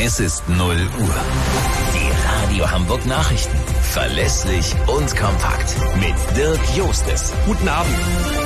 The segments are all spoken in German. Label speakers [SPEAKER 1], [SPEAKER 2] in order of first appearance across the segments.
[SPEAKER 1] Es ist 0 Uhr. Die Radio Hamburg Nachrichten. Verlässlich und kompakt. Mit Dirk Jostes.
[SPEAKER 2] Guten Abend.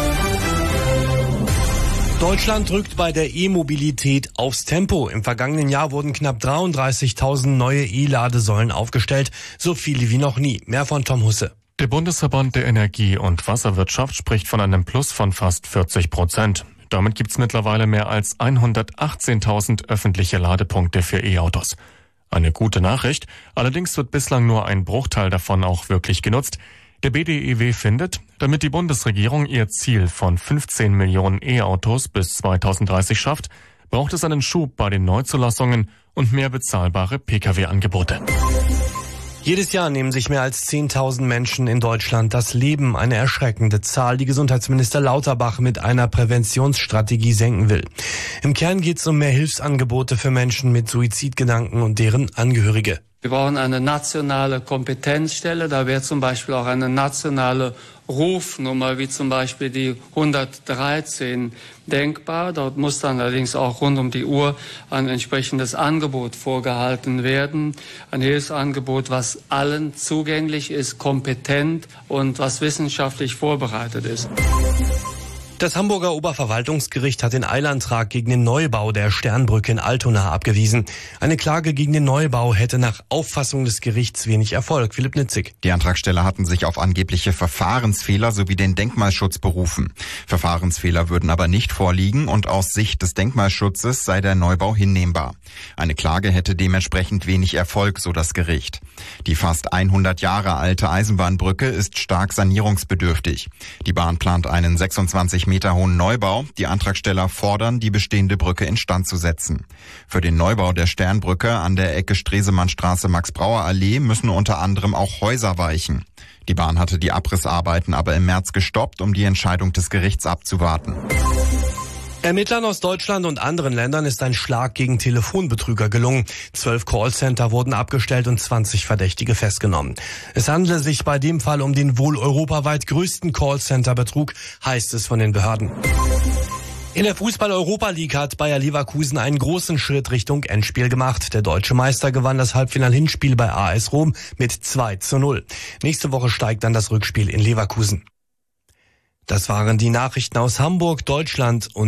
[SPEAKER 2] Deutschland drückt bei der E-Mobilität aufs Tempo. Im vergangenen Jahr wurden knapp 33.000 neue E-Ladesäulen aufgestellt. So viele wie noch nie. Mehr von Tom Husse.
[SPEAKER 3] Der Bundesverband der Energie- und Wasserwirtschaft spricht von einem Plus von fast 40%. Damit gibt's mittlerweile mehr als 118.000 öffentliche Ladepunkte für E-Autos. Eine gute Nachricht, allerdings wird bislang nur ein Bruchteil davon auch wirklich genutzt. Der BDEW findet, damit die Bundesregierung ihr Ziel von 15 Millionen E-Autos bis 2030 schafft, braucht es einen Schub bei den Neuzulassungen und mehr bezahlbare Pkw-Angebote.
[SPEAKER 2] Jedes Jahr nehmen sich mehr als 10.000 Menschen in Deutschland das Leben. Eine erschreckende Zahl, die Gesundheitsminister Lauterbach mit einer Präventionsstrategie senken will. Im Kern geht es um mehr Hilfsangebote für Menschen mit Suizidgedanken und deren Angehörige.
[SPEAKER 4] Wir brauchen eine nationale Kompetenzstelle. Da wäre zum Beispiel auch eine nationale Rufnummer, wie zum Beispiel die 113 denkbar. Dort muss dann allerdings auch rund um die Uhr ein entsprechendes Angebot vorgehalten werden. Ein Hilfsangebot, was allen zugänglich ist, kompetent und was wissenschaftlich vorbereitet ist.
[SPEAKER 2] Das Hamburger Oberverwaltungsgericht hat den Eilantrag gegen den Neubau der Sternbrücke in Altona abgewiesen. Eine Klage gegen den Neubau hätte nach Auffassung des Gerichts wenig Erfolg. Philipp Nitzig.
[SPEAKER 5] Die Antragsteller hatten sich auf angebliche Verfahrensfehler sowie den Denkmalschutz berufen. Verfahrensfehler würden aber nicht vorliegen und aus Sicht des Denkmalschutzes sei der Neubau hinnehmbar. Eine Klage hätte dementsprechend wenig Erfolg, so das Gericht. Die fast 100 Jahre alte Eisenbahnbrücke ist stark sanierungsbedürftig. Die Bahn plant einen 26 Meter hohen Neubau. Die Antragsteller fordern, die bestehende Brücke instand zu setzen. Für den Neubau der Sternbrücke an der Ecke Stresemannstraße-Max-Brauer-Allee müssen unter anderem auch Häuser weichen. Die Bahn hatte die Abrissarbeiten aber im März gestoppt, um die Entscheidung des Gerichts abzuwarten.
[SPEAKER 2] Ermittlern aus Deutschland und anderen Ländern ist ein Schlag gegen Telefonbetrüger gelungen. 12 Callcenter wurden abgestellt und 20 Verdächtige festgenommen. Es handele sich bei dem Fall um den wohl europaweit größten Callcenter-Betrug, heißt es von den Behörden. In der Fußball-Europa League hat Bayer Leverkusen einen großen Schritt Richtung Endspiel gemacht. Der deutsche Meister gewann das Halbfinal-Hinspiel bei AS Rom mit 2:0. Nächste Woche steigt dann das Rückspiel in Leverkusen. Das waren die Nachrichten aus Hamburg, Deutschland und